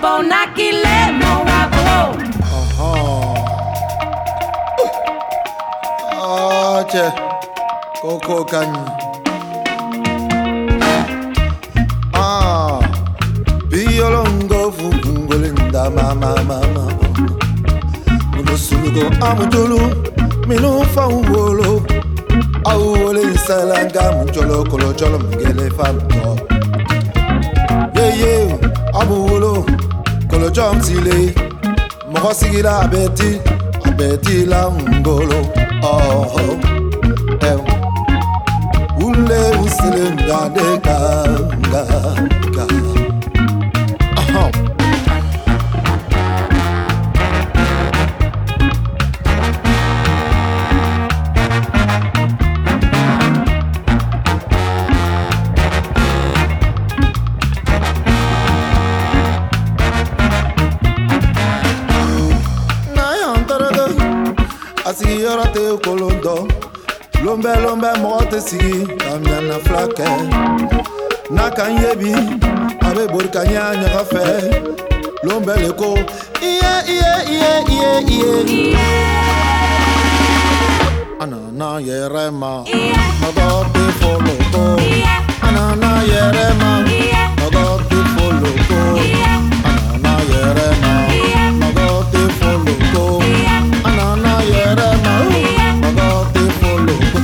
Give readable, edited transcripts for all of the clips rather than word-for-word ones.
Bo nakile mo wabo. Che Coco Kanye. Biolongo fungolinda mama. Unosulugo amutulu minu fawolo. Awole salanga mucholo kolo cholo mgele famto. Ye abulo kolo chomtile. Mokosigila abeti la ngolo. Ule usilinda de kanga. Asi yorate kolondo Lombe mote sigi Kamyana flake Naka yebi Abe bori kanya nyakafe Lombe leko Iye Anana yerema Magote foloko Anana yerema Magote foloko Anana yerema Magote foloko Anana yerema Magote foloko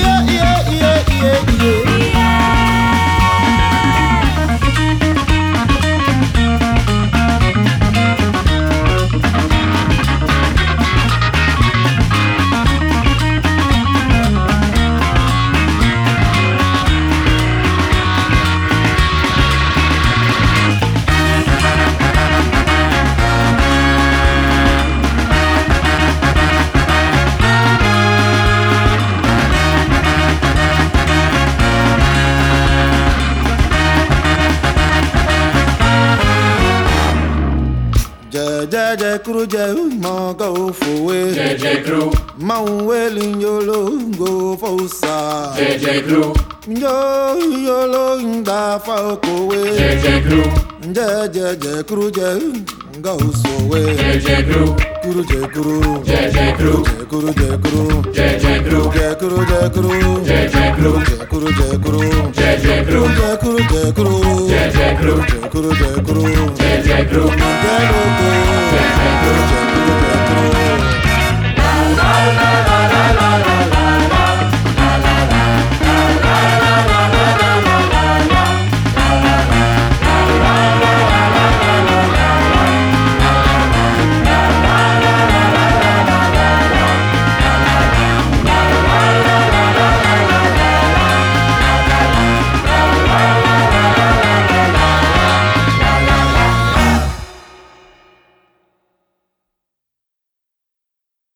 Jeje kru je ma go fowe. Jeje kru. Ma welin yolo go fosa. Jeje kru. Yolo nda fa kowe. Jeje kru. Jeje kru je go sowe. Jeje kru. Jeje kru. Jeje kru. Jeje kru. Jeje kru. Jeje kru. Jeje kru. Jeje kru. Jeje kru. Jeje kru. Jeje kru. Jeje kru. Jeje kru. Jeje kru.